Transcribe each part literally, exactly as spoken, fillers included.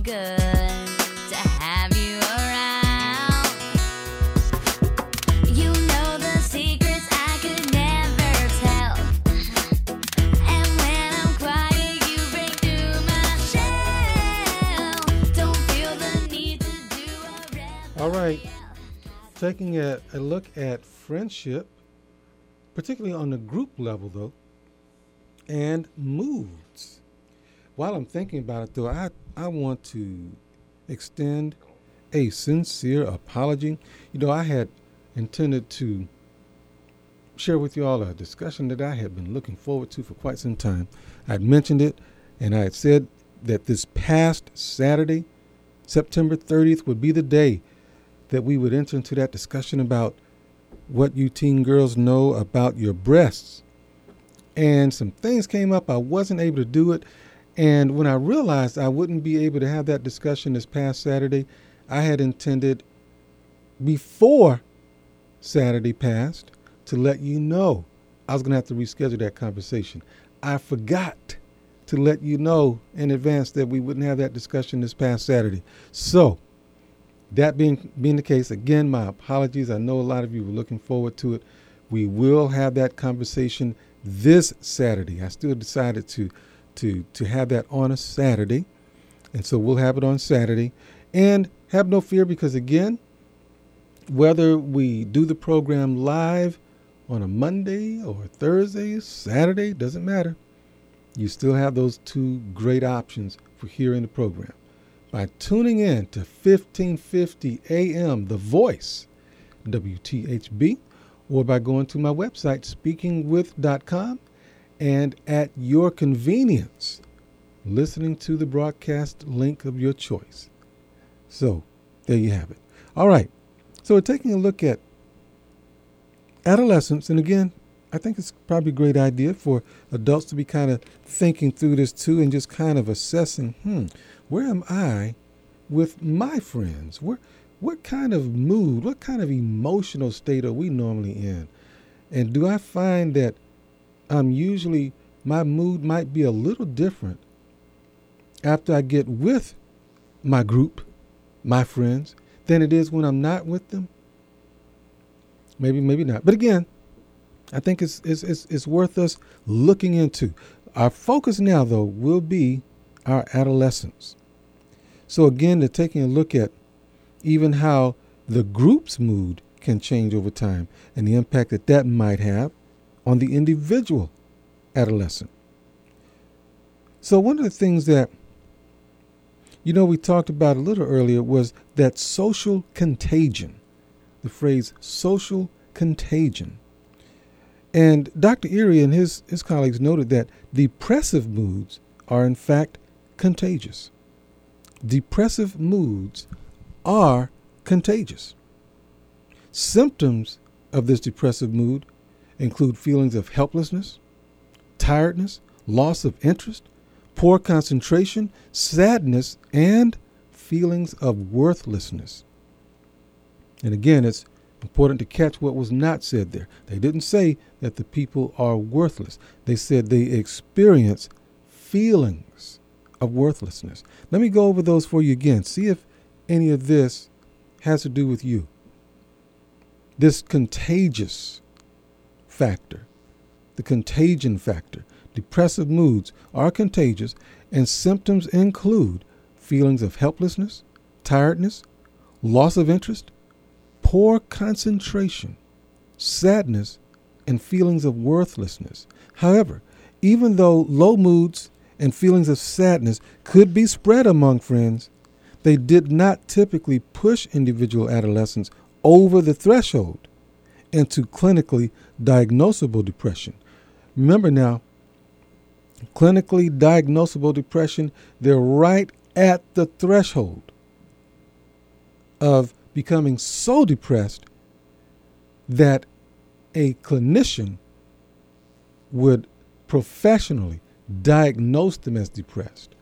good to have you around. You know the secrets I could never tell. And when I'm quiet, you break through my shell. Don't feel the need to do a rebel. All right. Taking a, a look at friendship, particularly on the group level, though, and moods. While I'm thinking about it, though, I, I want to extend a sincere apology. You know, I had intended to share with you all a discussion that I had been looking forward to for quite some time. I'd mentioned it, and I had said that this past Saturday, September thirtieth, would be the day that we would enter into that discussion about what you teen girls know about your breasts. And some things came up. I wasn't able to do it. And when I realized I wouldn't be able to have that discussion this past Saturday, I had intended before Saturday passed to let you know I was going to have to reschedule that conversation. I forgot to let you know in advance that we wouldn't have that discussion this past Saturday. So that being being the case, again, my apologies. I know a lot of you were looking forward to it. We will have that conversation this Saturday. I still decided to to to have that on a Saturday. And so we'll have it on Saturday. And have no fear, because again, whether we do the program live on a Monday or Thursday, Saturday, doesn't matter. You still have those two great options for hearing the program. By tuning in to fifteen fifty A M, The Voice, W T H B, or by going to my website, speaking with dot com, and at your convenience, listening to the broadcast link of your choice. So there you have it. All right. So we're taking a look at adolescence. And again, I think it's probably a great idea for adults to be kind of thinking through this too, and just kind of assessing, hmm, where am I with my friends? Where, what kind of mood, what kind of emotional state are we normally in? And do I find that I'm usually, my mood might be a little different after I get with my group, my friends, than it is when I'm not with them? Maybe, maybe not. But again, I think it's, it's, it's, it's worth us looking into. Our focus now, though, will be our adolescence. So again, they're taking a look at even how the group's mood can change over time and the impact that that might have on the individual adolescent. So one of the things that, you know, we talked about a little earlier was that social contagion, the phrase social contagion. And Doctor Erie and his, his colleagues noted that depressive moods are in fact contagious. Depressive moods are contagious. Symptoms of this depressive mood include feelings of helplessness, tiredness, loss of interest, poor concentration, sadness, and feelings of worthlessness. And again, it's important to catch what was not said there. They didn't say that the people are worthless. They said they experience feelings of worthlessness. Let me go over those for you again. See if any of this has to do with you. This contagious factor, the contagion factor. Depressive moods are contagious, and symptoms include feelings of helplessness, tiredness, loss of interest, poor concentration, sadness, and feelings of worthlessness. However, even though low moods and feelings of sadness could be spread among friends, they did not typically push individual adolescents over the threshold into clinically diagnosable depression. Remember now, clinically diagnosable depression, they're right at the threshold of becoming so depressed that a clinician would professionally diagnose them as depressed.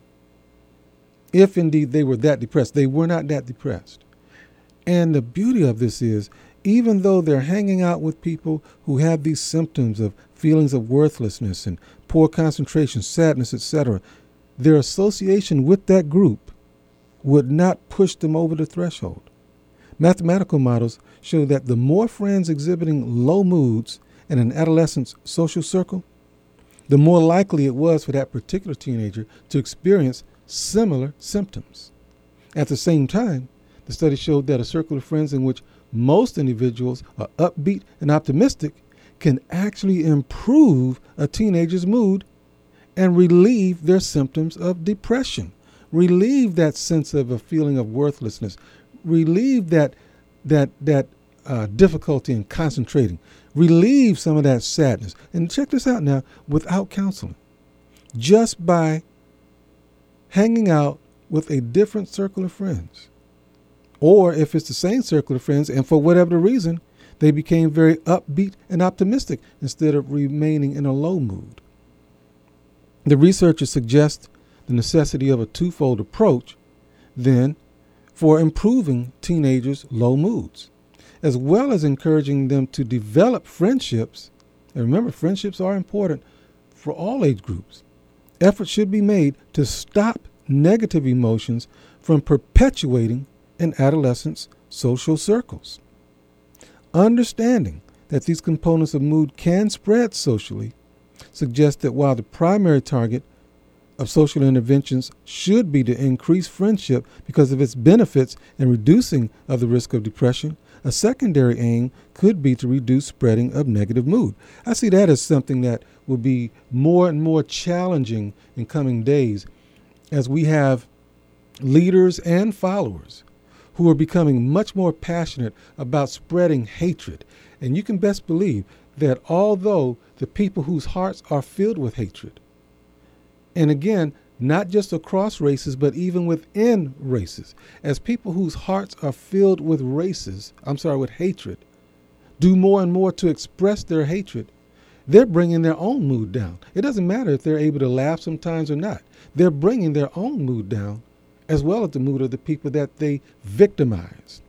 If indeed they were that depressed. They were not that depressed. And the beauty of this is, even though they're hanging out with people who have these symptoms of feelings of worthlessness and poor concentration, sadness, et cetera, their association with that group would not push them over the threshold. Mathematical models show that the more friends exhibiting low moods in an adolescent's social circle, the more likely it was for that particular teenager to experience similar symptoms. At the same time, the study showed that a circle of friends in which most individuals are upbeat and optimistic can actually improve a teenager's mood and relieve their symptoms of depression, relieve that sense of a feeling of worthlessness, relieve that that that uh, difficulty in concentrating, relieve some of that sadness. And check this out now, without counseling, just by hanging out with a different circle of friends. Or if it's the same circle of friends and for whatever the reason, they became very upbeat and optimistic instead of remaining in a low mood. The researchers suggest the necessity of a twofold approach, then, for improving teenagers' low moods, as well as encouraging them to develop friendships. And remember, friendships are important for all age groups. Effort should be made to stop negative emotions from perpetuating in adolescents' social circles. Understanding that these components of mood can spread socially suggests that while the primary target of social interventions should be to increase friendship because of its benefits in reducing of the risk of depression, a secondary aim could be to reduce spreading of negative mood. I see that as something that will be more and more challenging in coming days as we have leaders and followers who are becoming much more passionate about spreading hatred. And you can best believe that although the people whose hearts are filled with hatred, and again, not just across races, but even within races, as people whose hearts are filled with races, I'm sorry, with hatred, do more and more to express their hatred, they're bringing their own mood down. It doesn't matter if they're able to laugh sometimes or not. They're bringing their own mood down, as well as the mood of the people that they victimize.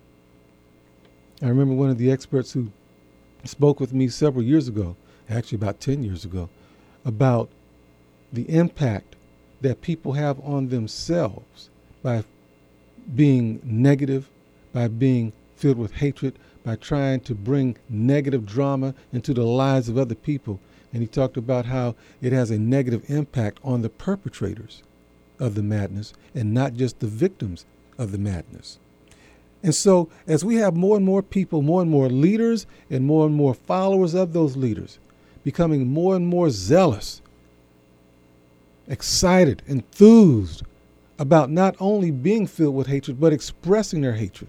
I remember one of the experts who spoke with me several years ago, actually about ten years ago, about the impact that people have on themselves by being negative, by being filled with hatred, by trying to bring negative drama into the lives of other people. And he talked about how it has a negative impact on the perpetrators of the madness and not just the victims of the madness. And so as we have more and more people, more and more leaders and more and more followers of those leaders becoming more and more zealous, excited, enthused about not only being filled with hatred, but expressing their hatred,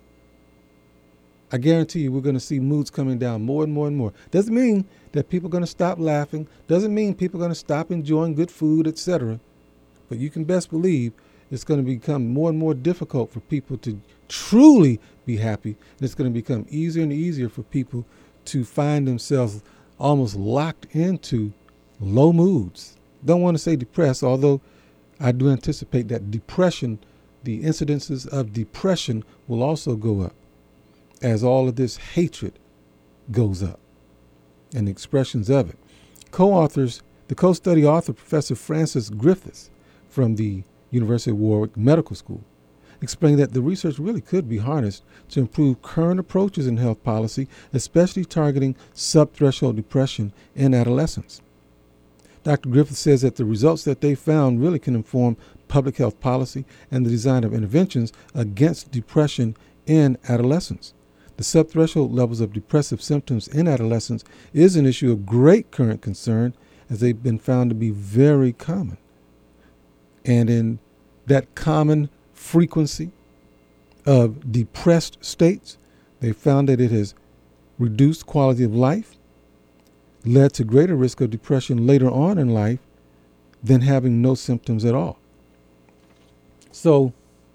I guarantee you we're going to see moods coming down more and more and more. Doesn't mean that people are going to stop laughing. Doesn't mean people are going to stop enjoying good food, et cetera. But you can best believe it's going to become more and more difficult for people to truly be happy. And it's going to become easier and easier for people to find themselves almost locked into low moods. Don't want to say depressed, although I do anticipate that depression, the incidences of depression will also go up as all of this hatred goes up and the expressions of it. Co-authors, the co-study author, Professor Francis Griffiths from the University of Warwick Medical School, explained that the research really could be harnessed to improve current approaches in health policy, especially targeting subthreshold depression in adolescents. Doctor Griffith says that the results that they found really can inform public health policy and the design of interventions against depression in adolescents. The subthreshold levels of depressive symptoms in adolescents is an issue of great current concern, as they've been found to be very common. And in that common frequency of depressed states, they found that it has reduced quality of life, led to greater risk of depression later on in life than having no symptoms at all. So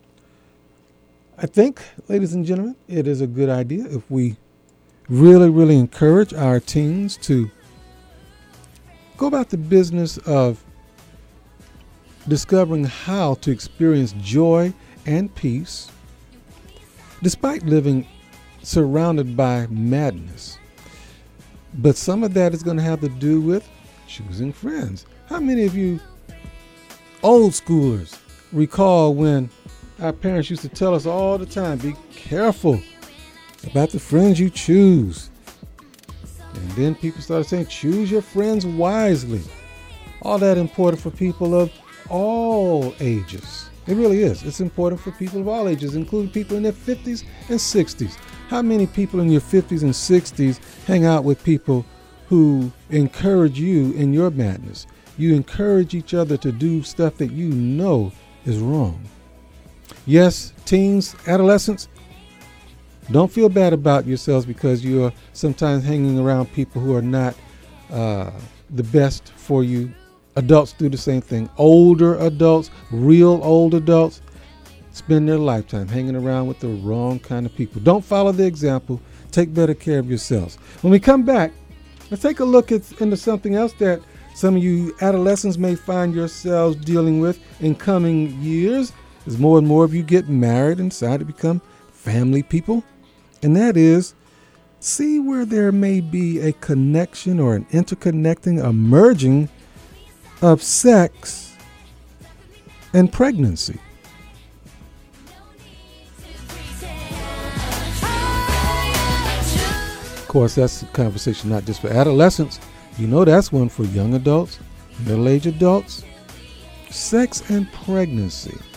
I think, ladies and gentlemen, it is a good idea if we really, really encourage our teens to go about the business of discovering how to experience joy and peace despite living surrounded by madness. But some of that is going to have to do with choosing friends. How many of you old schoolers recall when Our parents used to tell us all the time, be careful about the friends you choose. And then people started saying, choose your friends wisely. All that important for people of all ages. It really is. It's important for people of all ages, including people in their fifties and sixties. How many people in your fifties and sixties hang out with people who encourage you in your madness? You encourage each other to do stuff that you know is wrong. Yes, teens, adolescents, don't feel bad about yourselves because you're sometimes hanging around people who are not uh, the best for you. Adults do the same thing. Older adults, real old adults, spend their lifetime hanging around with the wrong kind of people. Don't follow the example. Take better care of yourselves. When we come back, let's take a look at, into something else that some of you adolescents may find yourselves dealing with in coming years as more and more of you get married and decide to become family people. And that is, see where there may be a connection or an interconnecting, a merging of sex and pregnancy. Of course, that's a conversation not just for adolescents. You know that's one for young adults, middle-aged adults. Sex and pregnancy.